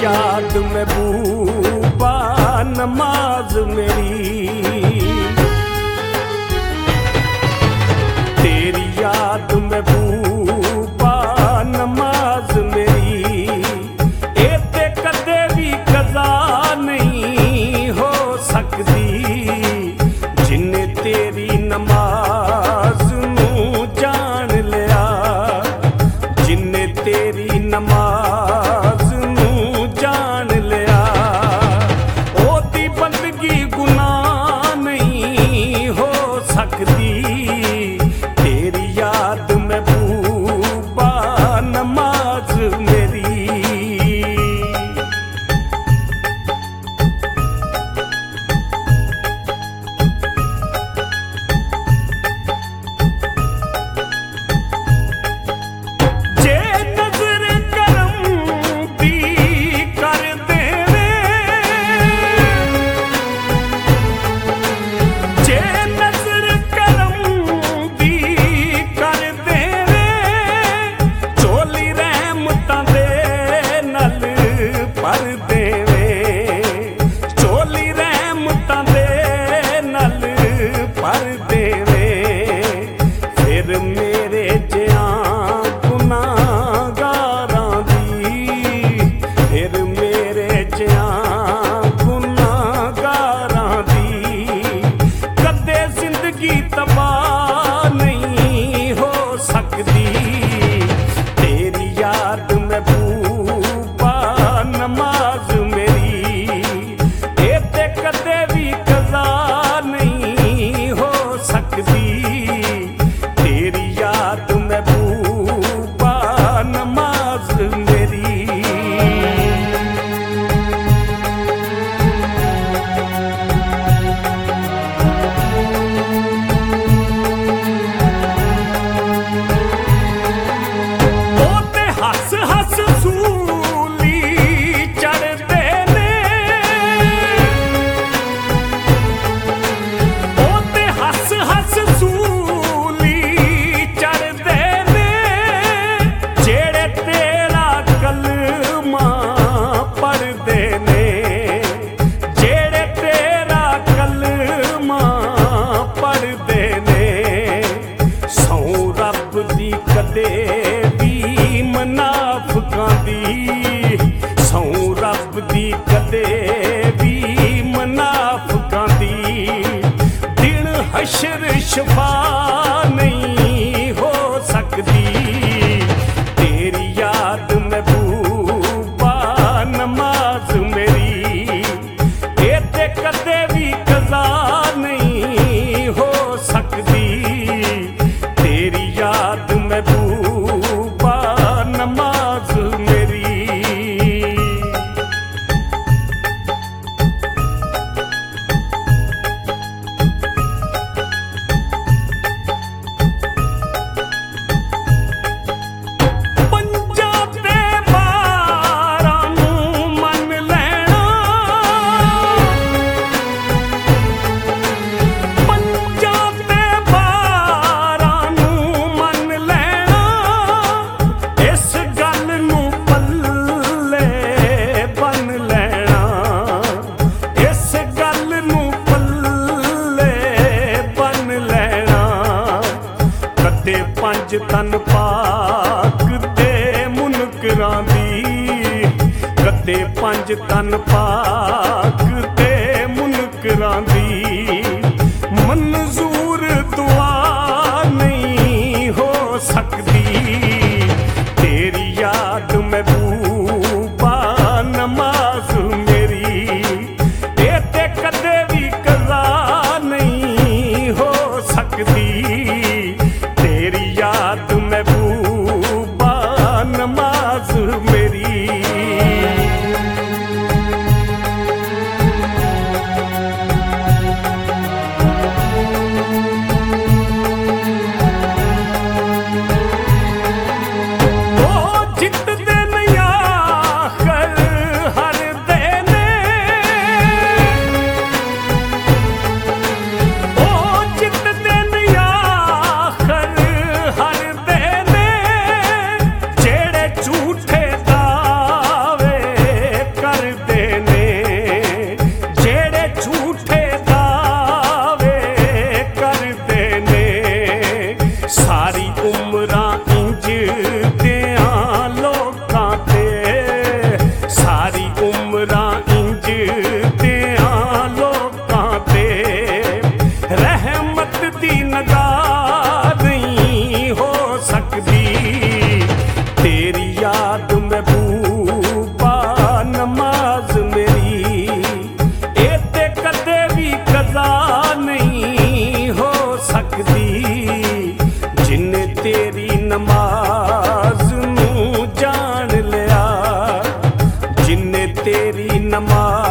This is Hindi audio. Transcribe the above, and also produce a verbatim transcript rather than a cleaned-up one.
याद महबूबा नमाज मेरी, तेरी याद महबूबा नमाज मेरी, ए ते कदे भी कज़ा नहीं हो सकदी, जिन्ने तेरी नमाज नू जान लिया, जिन्ने तेरी नमाज नू जान लिया, ओदी बंदगी गुनाह नहीं हो सकदी, तेरी याद महबूबा नमाज मेरी। जे नजर करम दी कर देवे, जे नजर करम दी कर देवे, चोली रहमतां दे नल भर देवे, चोली रहमतां दे नल भर देवे, फिर मेरे जियां गुनाहगारां दी, फिर मेरे जियां गुनाहगारां दी, कदे जिंदगी तबाह नहीं हो सकदी, तेरी याद महबूबा नमाज मेरी, ए ते कदे भी कज़ा नहीं हो सकदी, तेरी याद महबूबा नमाज मेरी। ओ ते हस हस सूली चढ़दे ने, ओ ते हस हस सूली चढ़दे ने, जेड़े तेरा कलमा पढ़दे ने, जेड़े तेरा कलमा पढ़दे ने, सौ रब दी कदे भी मनाफकां दी, सौ रब दी कदे भी मनाफकां दी, दिन हशर शफा नहीं हो सकदी, तेरी याद महबूबा नमाज मेरी, ए ते कदे भी कज़ा नहीं हो सकदी, तेरी याद महबूबा नमाज मेरी। ਪੰਜਾਂ ਤੇ ਬਾਰਾਂ ਨੂੰ ਮੰਨ ਲੈਣਾ, ਪੰਜਾਂ ਤੇ ਬਾਰਾਂ ਨੂੰ ਮੰਨ ਲੈਣਾ, ਇਸ ਗੱਲ ਨੂੰ ਪੱਲੇ ਬੰਨ ਲੈਣਾ, ਇਸ ਗੱਲ ਨੂੰ ਪੱਲੇ ਬੰਨ ਲੈਣਾ, ਕਦੇ ਪੰਜ ਤਨ ਪਾਕ ਤੇ ਮੁਨਕਰਾਂ ਦੀ, ਕਦੇ ਪੰਜ ਤਨ ਪਾਕ ਤੇ ਮੁਨਕਰਾਂ ਦੀ, ਮਨਜ਼ੂਰ ਦੁਆ ਨਹੀਂ ਹੋ ਸਕਦੀ, तेरी याद महबूबा नमाज मेरी, ए ते कदे भी कज़ा नहीं हो सकदी, तेरी याद महबूबा नमाज मेरी। तेरी नमाज